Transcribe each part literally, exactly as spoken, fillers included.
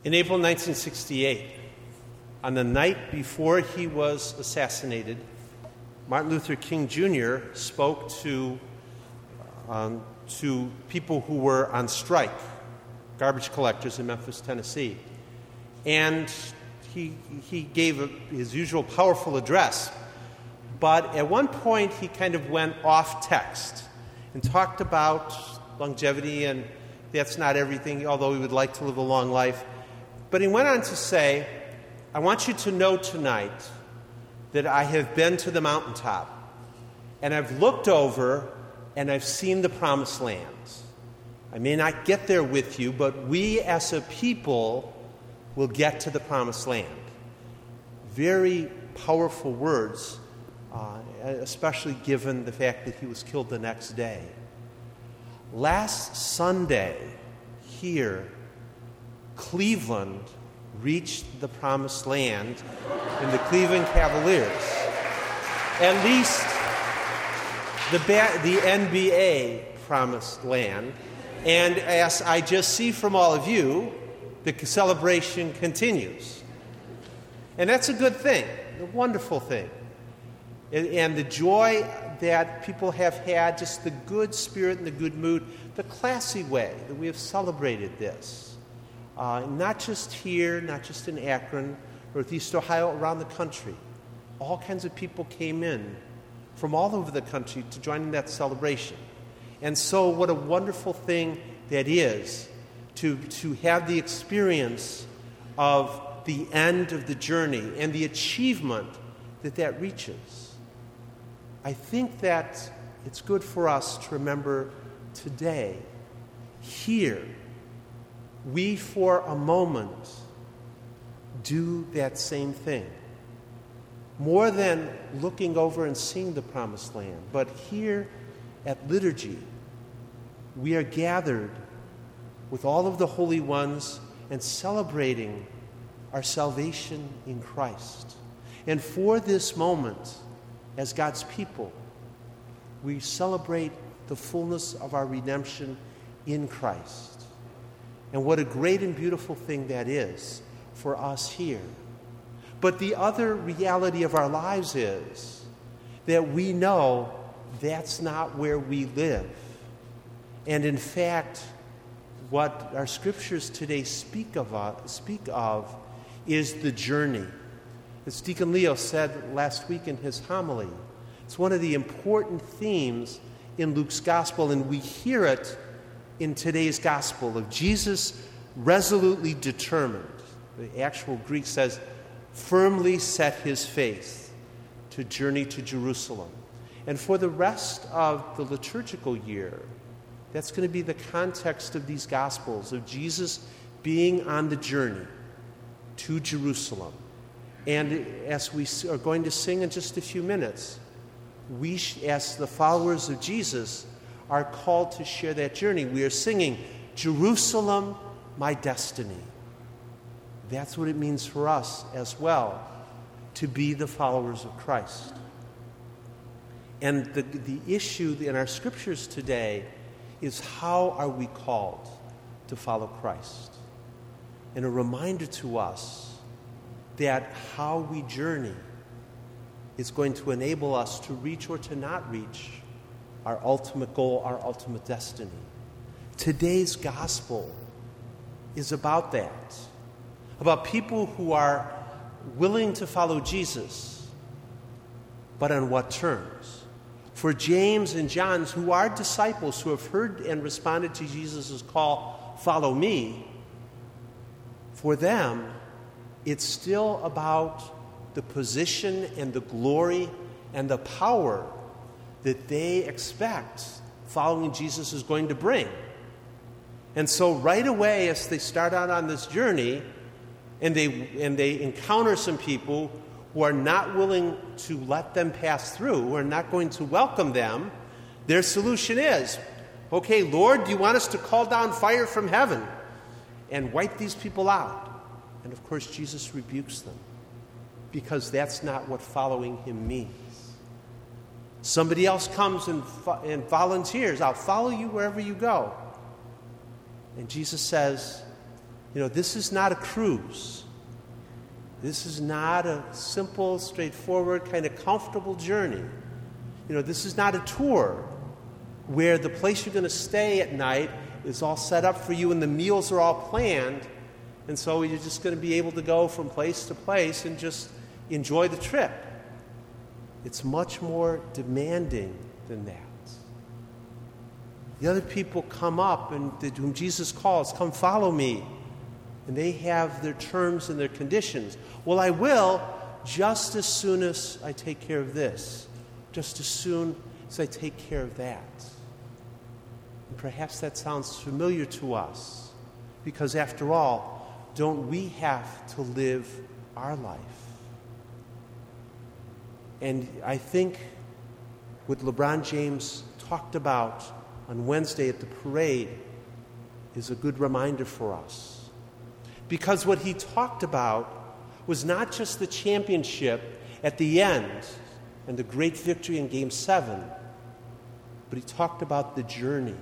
In April nineteen sixty-eight, on the night before he was assassinated, Martin Luther King Junior spoke to, um, to people who were on strike, garbage collectors in Memphis, Tennessee. And he, he gave a, his usual powerful address. But at one point, he kind of went off text and talked about longevity, and that's not everything, although he would like to live a long life. But he went on to say, I want you to know tonight that I have been to the mountaintop, and I've looked over, and I've seen the promised land. I may not get there with you, but we as a people will get to the promised land. Very powerful words, uh, especially given the fact that he was killed the next day. Last Sunday, here, Cleveland reached the promised land in the Cleveland Cavaliers. At least the, ba- the N B A promised land. And as I just see from all of you, the celebration continues. And that's a good thing, a wonderful thing. And the joy that people have had, just the good spirit and the good mood, the classy way that we have celebrated this. Uh, not just here, not just in Akron, Northeast Ohio, around the country. All kinds of people came in from all over the country to join in that celebration. And so what a wonderful thing that is to, to have the experience of the end of the journey and the achievement that that reaches. I think that it's good for us to remember today, here, we for a moment do that same thing. More than looking over and seeing the promised land, but here at liturgy, we are gathered with all of the holy ones and celebrating our salvation in Christ. And for this moment, as God's people, we celebrate the fullness of our redemption in Christ. And what a great and beautiful thing that is for us here. But the other reality of our lives is that we know that's not where we live. And in fact, what our scriptures today speak of, uh, speak of is the journey. As Deacon Leo said last week in his homily, it's one of the important themes in Luke's gospel, and we hear it in today's gospel of Jesus resolutely determined. The actual Greek says, firmly set his face to journey to Jerusalem. And for the rest of the liturgical year, that's going to be the context of these Gospels, of Jesus being on the journey to Jerusalem. And as we are going to sing in just a few minutes, we, as the followers of Jesus, are called to share that journey. We are singing, Jerusalem, my destiny. That's what it means for us as well, to be the followers of Christ. And the, the issue in our scriptures today is, how are we called to follow Christ? And a reminder to us that how we journey is going to enable us to reach or to not reach our ultimate goal, our ultimate destiny. Today's gospel is about that, about people who are willing to follow Jesus, but on what terms? For James and John, who are disciples, who have heard and responded to Jesus' call, follow me, for them, it's still about the position and the glory and the power that they expect following Jesus is going to bring. And so right away, as they start out on this journey, and they and they encounter some people who are not willing to let them pass through, who are not going to welcome them, their solution is, okay, Lord, do you want us to call down fire from heaven and wipe these people out? And of course, Jesus rebukes them, because that's not what following him means. Somebody else comes and, and volunteers, I'll follow you wherever you go. And Jesus says, You know, this is not a cruise. This is not a simple, straightforward, kind of comfortable journey. You know, this is not a tour where the place you're going to stay at night is all set up for you and the meals are all planned, and so you're just going to be able to go from place to place and just enjoy the trip. It's much more demanding than that. The other people come up, and whom Jesus calls, come follow me. And they have their terms and their conditions. Well, I will just as soon as I take care of this, just as soon as I take care of that. And perhaps that sounds familiar to us, because after all, don't we have to live our life? And I think what LeBron James talked about on Wednesday at the parade is a good reminder for us. Because what he talked about was not just the championship at the end and the great victory in Game seven, but he talked about the journey.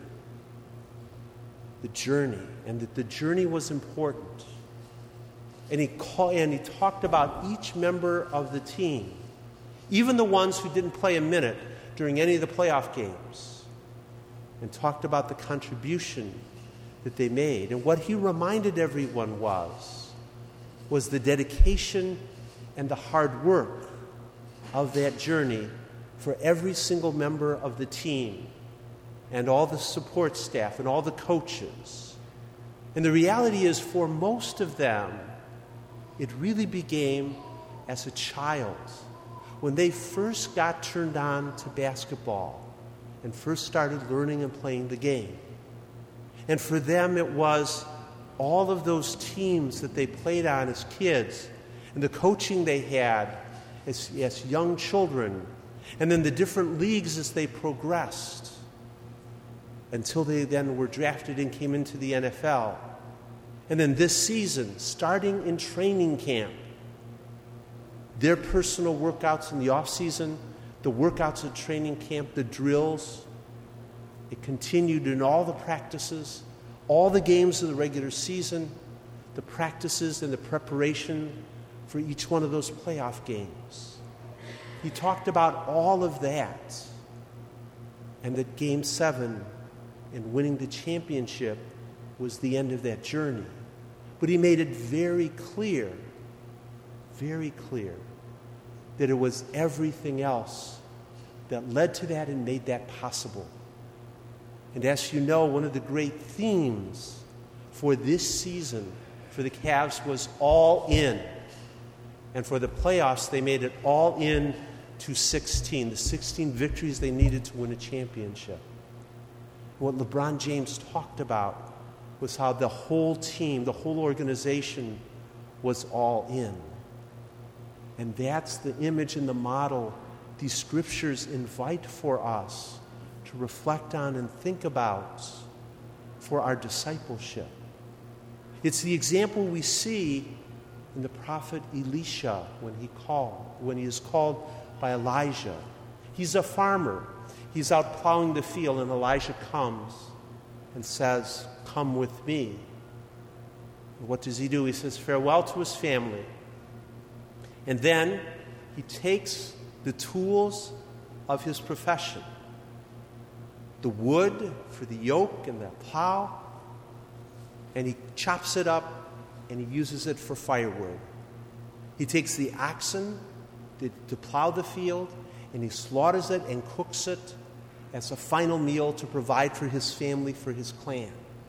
The journey, and that the journey was important. And he, call, and he talked about each member of the team, even the ones who didn't play a minute during any of the playoff games, and talked about the contribution that they made. And what he reminded everyone was, was the dedication and the hard work of that journey for every single member of the team and all the support staff and all the coaches. And the reality is, for most of them, it really began as a child, when they first got turned on to basketball and first started learning and playing the game. And for them, it was all of those teams that they played on as kids, and the coaching they had as, as young children, and then the different leagues as they progressed, until they then were drafted and came into the N F L. And then this season, starting in training camp, their personal workouts in the off-season, the workouts at training camp, the drills, it continued in all the practices, all the games of the regular season, the practices and the preparation for each one of those playoff games. He talked about all of that, and that Game seven and winning the championship was the end of that journey. But he made it very clear, very clear, that it was everything else that led to that and made that possible. And as you know, one of the great themes for this season for the Cavs was all in. And for the playoffs, they made it all in to sixteen, the sixteen victories they needed to win a championship. What LeBron James talked about was how the whole team, the whole organization was all in. And that's the image and the model these scriptures invite for us to reflect on and think about for our discipleship. It's the example we see in the prophet Elisha when he called, when he is called by Elijah. He's a farmer. He's out plowing the field, and Elijah comes and says, "Come with me." And what does he do? He says farewell to his family. And then he takes the tools of his profession, the wood for the yoke and the plow, and he chops it up and he uses it for firewood. He takes the oxen to, to plow the field, and he slaughters it and cooks it as a final meal to provide for his family, for his clan.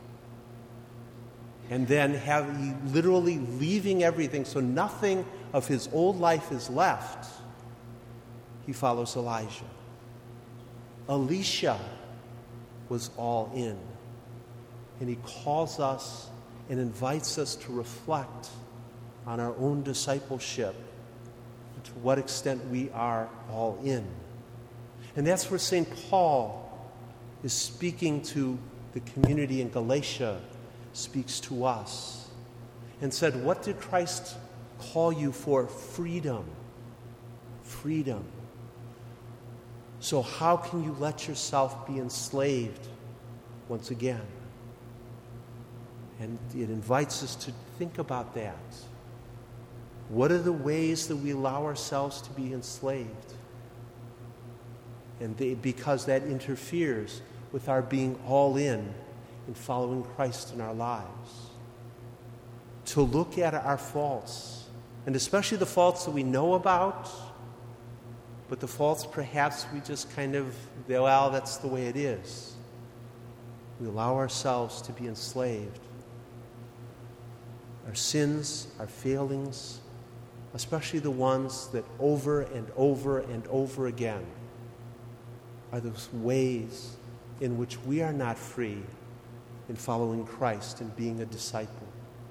And then have he literally leaving everything, so nothing of his old life is left, he follows Elijah. Elisha was all in. And he calls us and invites us to reflect on our own discipleship, and to what extent we are all in. And that's where Saint Paul is speaking to the community in Galatia, speaks to us, and said, what did Christ call you for? Freedom. Freedom. So how can you let yourself be enslaved once again? And it invites us to think about that. What are the ways that we allow ourselves to be enslaved? And they, because that interferes with our being all in in following Christ in our lives. To look at our faults, and especially the faults that we know about, but the faults perhaps we just kind of, well, that's the way it is. We allow ourselves to be enslaved. Our sins, our failings, especially the ones that over and over and over again are those ways in which we are not free in following Christ and being a disciple.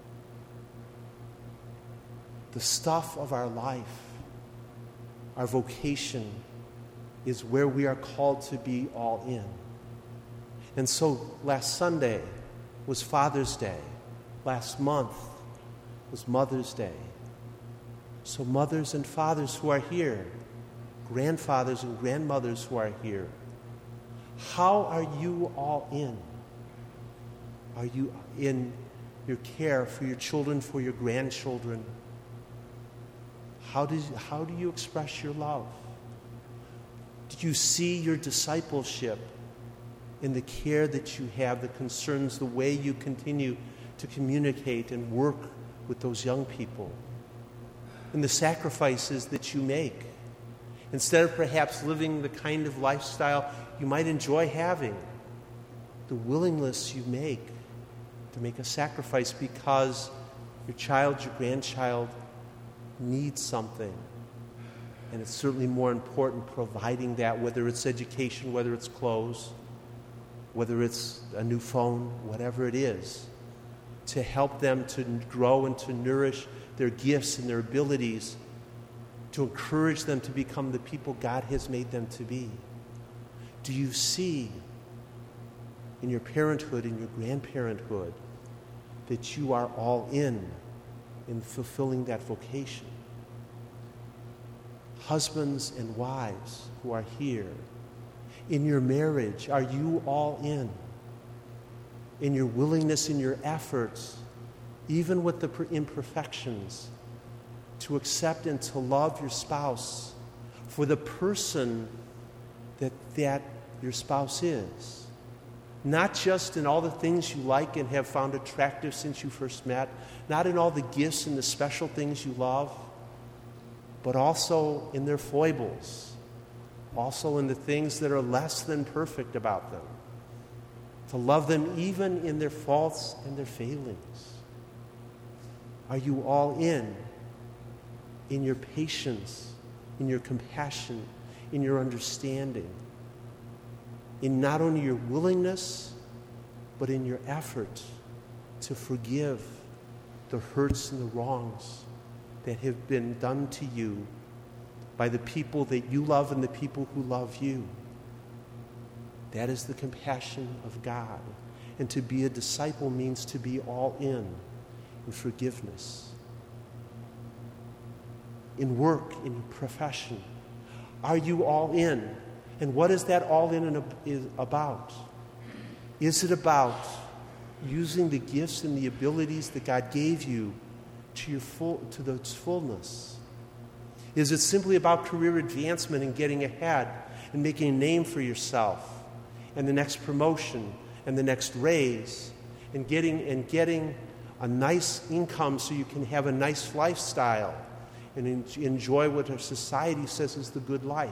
The stuff of our life, our vocation, is where we are called to be all in. And so last Sunday was Father's Day. Last month was Mother's Day. So mothers and fathers who are here, grandfathers and grandmothers who are here, how are you all in? Are you in your care for your children, for your grandchildren? How do, how do you express your love? Do you see your discipleship in the care that you have that concerns the way you continue to communicate and work with those young people? In the sacrifices that you make? Instead of perhaps living the kind of lifestyle you might enjoy having, the willingness you make to make a sacrifice because your child, your grandchild needs something. And it's certainly more important providing that, whether it's education, whether it's clothes, whether it's a new phone, whatever it is, to help them to grow and to nourish their gifts and their abilities, to encourage them to become the people God has made them to be. Do you see in your parenthood, in your grandparenthood, that you are all in in fulfilling that vocation? Husbands and wives who are here, in your marriage, are you all in? In your willingness, in your efforts, even with the imperfections, to accept and to love your spouse for the person that that your spouse is. Not just in all the things you like and have found attractive since you first met, not in all the gifts and the special things you love, but also in their foibles, also in the things that are less than perfect about them. To love them even in their faults and their failings. Are you all in? In your patience, in your compassion, in your understanding, in not only your willingness, but in your effort to forgive the hurts and the wrongs that have been done to you by the people that you love and the people who love you. That is the compassion of God. And to be a disciple means to be all in, in forgiveness. In work, in your profession, are you all in? And what is that all in about? Is it about using the gifts and the abilities that God gave you to your full, to its fullness? Is it simply about career advancement and getting ahead and making a name for yourself and the next promotion and the next raise and getting and getting a nice income so you can have a nice lifestyle and enjoy what our society says is the good life?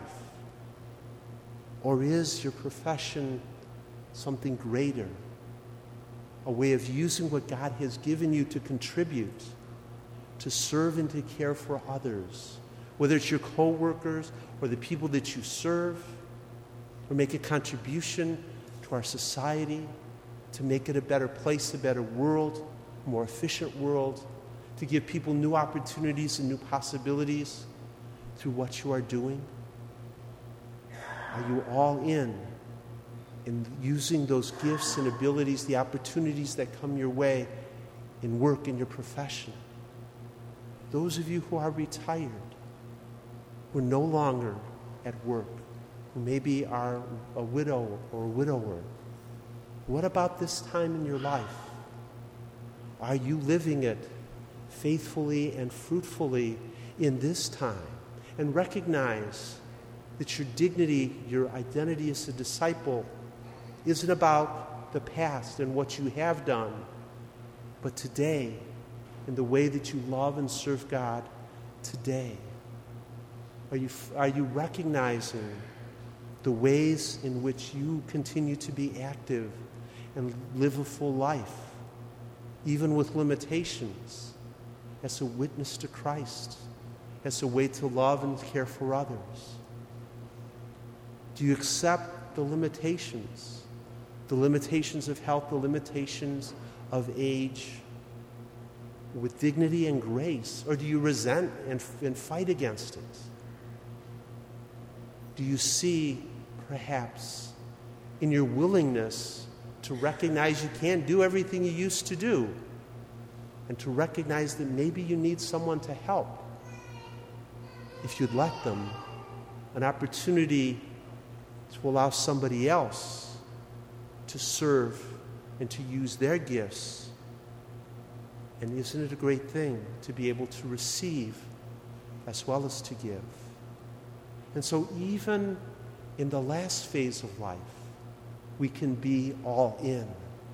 Or is your profession something greater? A way of using what God has given you to contribute, to serve and to care for others, whether it's your co-workers or the people that you serve, or make a contribution to our society, to make it a better place, a better world, a more efficient world, to give people new opportunities and new possibilities through what you are doing? Are you all in in using those gifts and abilities, the opportunities that come your way in work, in your profession? Those of you who are retired, who are no longer at work, who maybe are a widow or a widower, what about this time in your life? Are you living it faithfully and fruitfully in this time? And recognize that your dignity, your identity as a disciple, isn't about the past and what you have done, but today, and the way that you love and serve God today. Are you, are you recognizing the ways in which you continue to be active and live a full life, even with limitations, as a witness to Christ, as a way to love and care for others? Do you accept the limitations, the limitations of health, the limitations of age, with dignity and grace, or do you resent and, and fight against it? Do you see, perhaps, in your willingness to recognize you can't do everything you used to do, and to recognize that maybe you need someone to help, if you'd let them, an opportunity to allow somebody else to serve and to use their gifts? And isn't it a great thing to be able to receive as well as to give? And so even in the last phase of life, we can be all in.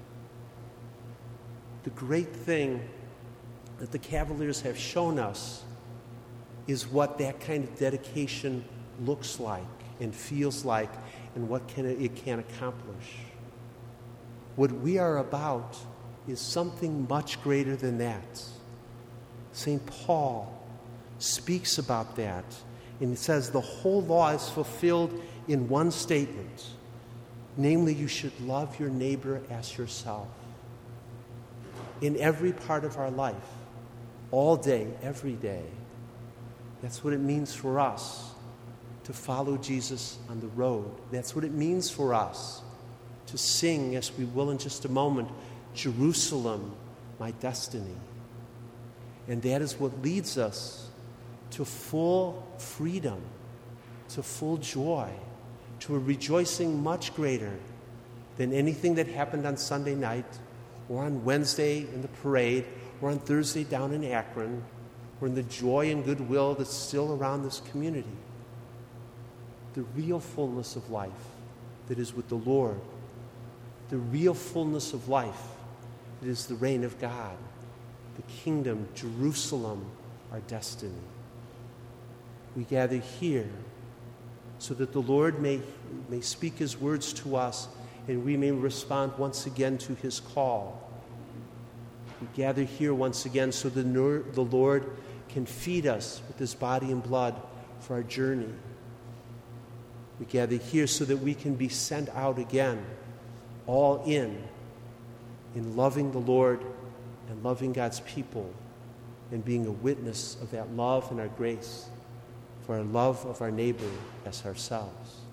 The great thing that the Cavaliers have shown us is what that kind of dedication looks like and feels like, and what can it, it can accomplish. What we are about is something much greater than that. Saint Paul speaks about that, and he says the whole law is fulfilled in one statement, namely, you should love your neighbor as yourself. In every part of our life, all day, every day, that's what it means for us to follow Jesus on the road. That's what it means for us to sing, as we will in just a moment, Jerusalem, my destiny. And that is what leads us to full freedom, to full joy, to a rejoicing much greater than anything that happened on Sunday night, or on Wednesday in the parade, or on Thursday down in Akron, or in the joy and goodwill that's still around this community. The real fullness of life that is with the Lord, the real fullness of life that is the reign of God, the kingdom, Jerusalem, our destiny. We gather here so that the Lord may, may speak his words to us, and we may respond once again to his call. We gather here once again so that the Lord can feed us with his body and blood for our journey. We gather here so that we can be sent out again, all in, in loving the Lord and loving God's people, and being a witness of that love and our grace, for our love of our neighbor as ourselves.